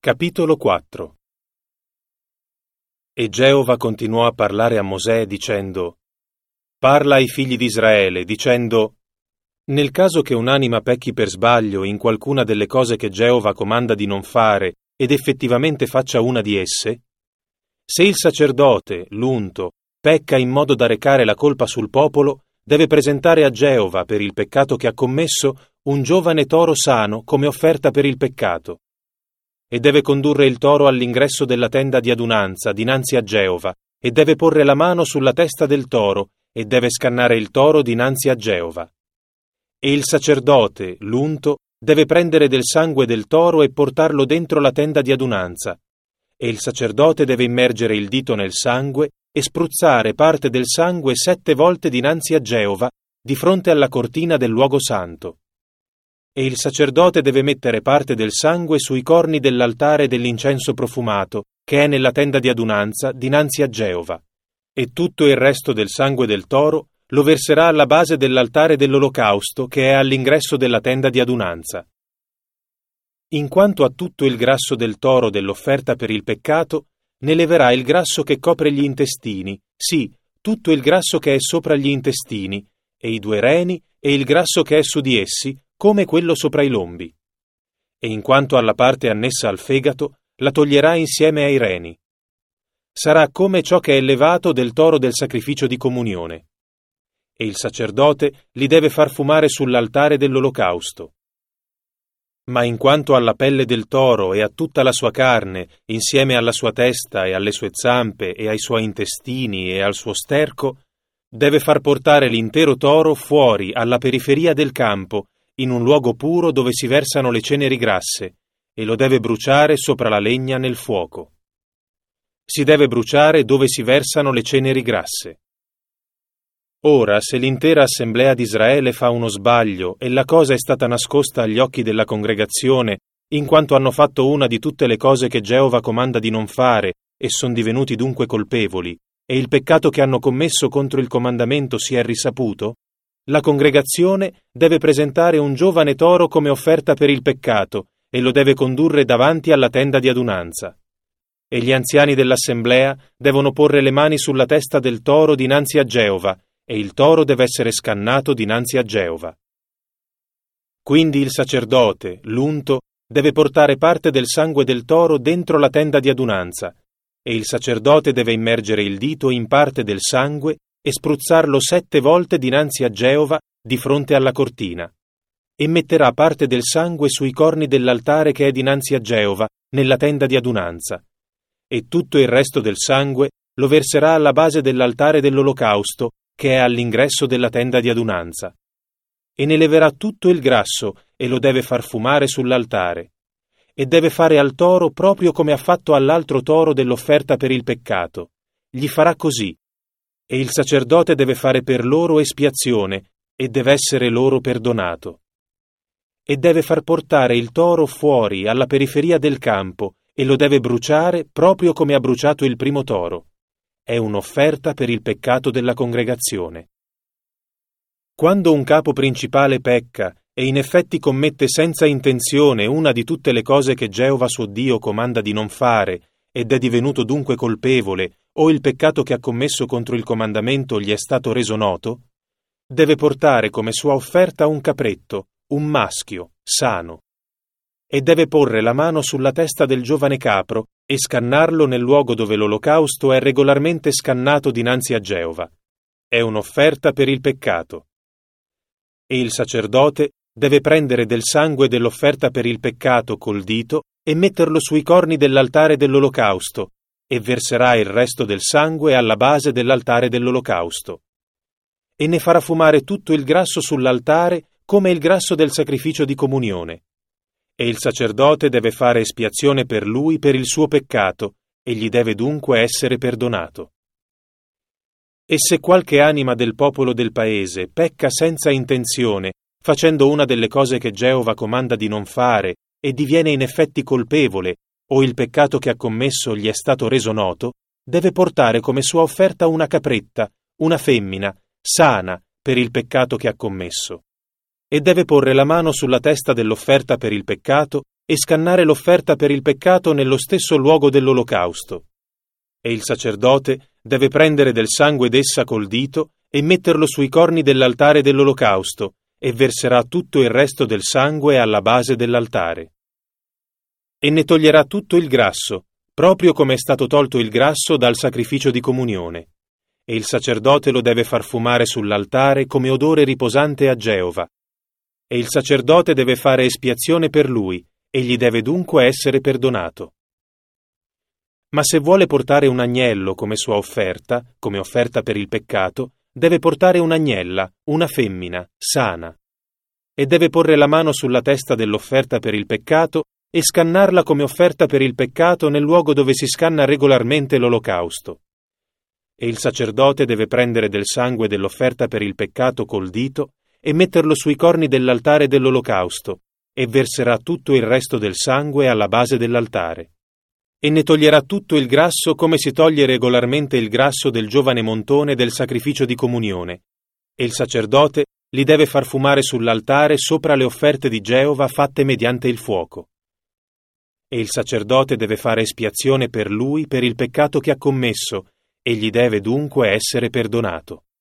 Capitolo 4. E Geova continuò a parlare a Mosè dicendo: Parla ai figli di Israele, dicendo: Nel caso che un'anima pecchi per sbaglio in qualcuna delle cose che Geova comanda di non fare ed effettivamente faccia una di esse, se il sacerdote, l'unto, pecca in modo da recare la colpa sul popolo, deve presentare a Geova per il peccato che ha commesso un giovane toro sano come offerta per il peccato. E deve condurre il toro all'ingresso della tenda di adunanza dinanzi a Geova, e deve porre la mano sulla testa del toro, e deve scannare il toro dinanzi a Geova. E il sacerdote, l'unto, deve prendere del sangue del toro e portarlo dentro la tenda di adunanza. E il sacerdote deve immergere il dito nel sangue e spruzzare parte del sangue 7 volte dinanzi a Geova, di fronte alla cortina del luogo santo. E il sacerdote deve mettere parte del sangue sui corni dell'altare dell'incenso profumato, che è nella tenda di adunanza, dinanzi a Geova, e tutto il resto del sangue del toro lo verserà alla base dell'altare dell'olocausto, che è all'ingresso della tenda di adunanza. In quanto a tutto il grasso del toro dell'offerta per il peccato, ne leverà il grasso che copre gli intestini, sì, tutto il grasso che è sopra gli intestini, e i 2 reni, e il grasso che è su di essi, come quello sopra i lombi. E in quanto alla parte annessa al fegato, la toglierà insieme ai reni. Sarà come ciò che è levato del toro del sacrificio di comunione. E il sacerdote li deve far fumare sull'altare dell'olocausto. Ma in quanto alla pelle del toro e a tutta la sua carne, insieme alla sua testa e alle sue zampe e ai suoi intestini e al suo sterco, deve far portare l'intero toro fuori alla periferia del campo, in un luogo puro dove si versano le ceneri grasse, e lo deve bruciare sopra la legna nel fuoco. Si deve bruciare dove si versano le ceneri grasse. Ora, se l'intera assemblea di Israele fa uno sbaglio e la cosa è stata nascosta agli occhi della congregazione, in quanto hanno fatto una di tutte le cose che Geova comanda di non fare e son divenuti dunque colpevoli, e il peccato che hanno commesso contro il comandamento si è risaputo, la congregazione deve presentare un giovane toro come offerta per il peccato e lo deve condurre davanti alla tenda di adunanza. E gli anziani dell'assemblea devono porre le mani sulla testa del toro dinanzi a Geova, e il toro deve essere scannato dinanzi a Geova. Quindi il sacerdote, l'unto, deve portare parte del sangue del toro dentro la tenda di adunanza, e il sacerdote deve immergere il dito in parte del sangue e spruzzarlo 7 volte dinanzi a Geova di fronte alla cortina, e metterà parte del sangue sui corni dell'altare che è dinanzi a Geova, nella tenda di adunanza, e tutto il resto del sangue lo verserà alla base dell'altare dell'olocausto, che è all'ingresso della tenda di adunanza, e ne leverà tutto il grasso e lo deve far fumare sull'altare, e deve fare al toro proprio come ha fatto all'altro toro dell'offerta per il peccato, gli farà così. E il sacerdote deve fare per loro espiazione, e deve essere loro perdonato. E deve far portare il toro fuori alla periferia del campo, e lo deve bruciare proprio come ha bruciato il primo toro. È un'offerta per il peccato della congregazione. Quando un capo principale pecca, e in effetti commette senza intenzione una di tutte le cose che Geova suo Dio comanda di non fare, ed è divenuto dunque colpevole, o il peccato che ha commesso contro il comandamento gli è stato reso noto, deve portare come sua offerta un capretto, un maschio, sano, e deve porre la mano sulla testa del giovane capro e scannarlo nel luogo dove l'olocausto è regolarmente scannato dinanzi a Geova. È un'offerta per il peccato. E il sacerdote deve prendere del sangue dell'offerta per il peccato col dito e metterlo sui corni dell'altare dell'olocausto, e verserà il resto del sangue alla base dell'altare dell'olocausto. E ne farà fumare tutto il grasso sull'altare come il grasso del sacrificio di comunione. E il sacerdote deve fare espiazione per lui per il suo peccato, e gli deve dunque essere perdonato. E se qualche anima del popolo del paese pecca senza intenzione, facendo una delle cose che Geova comanda di non fare, e diviene in effetti colpevole, o il peccato che ha commesso gli è stato reso noto, deve portare come sua offerta una capretta, una femmina, sana per il peccato che ha commesso. E deve porre la mano sulla testa dell'offerta per il peccato e scannare l'offerta per il peccato nello stesso luogo dell'olocausto. E il sacerdote deve prendere del sangue d'essa col dito e metterlo sui corni dell'altare dell'olocausto, e verserà tutto il resto del sangue alla base dell'altare. E ne toglierà tutto il grasso, proprio come è stato tolto il grasso dal sacrificio di comunione. E il sacerdote lo deve far fumare sull'altare come odore riposante a Geova. E il sacerdote deve fare espiazione per lui, e gli deve dunque essere perdonato. Ma se vuole portare un agnello come sua offerta, come offerta per il peccato, deve portare un'agnella, una femmina, sana. E deve porre la mano sulla testa dell'offerta per il peccato e scannarla come offerta per il peccato nel luogo dove si scanna regolarmente l'olocausto. E il sacerdote deve prendere del sangue dell'offerta per il peccato col dito e metterlo sui corni dell'altare dell'olocausto, e verserà tutto il resto del sangue alla base dell'altare. E ne toglierà tutto il grasso come si toglie regolarmente il grasso del giovane montone del sacrificio di comunione, e il sacerdote li deve far fumare sull'altare sopra le offerte di Geova fatte mediante il fuoco. E il sacerdote deve fare espiazione per lui per il peccato che ha commesso, e gli deve dunque essere perdonato.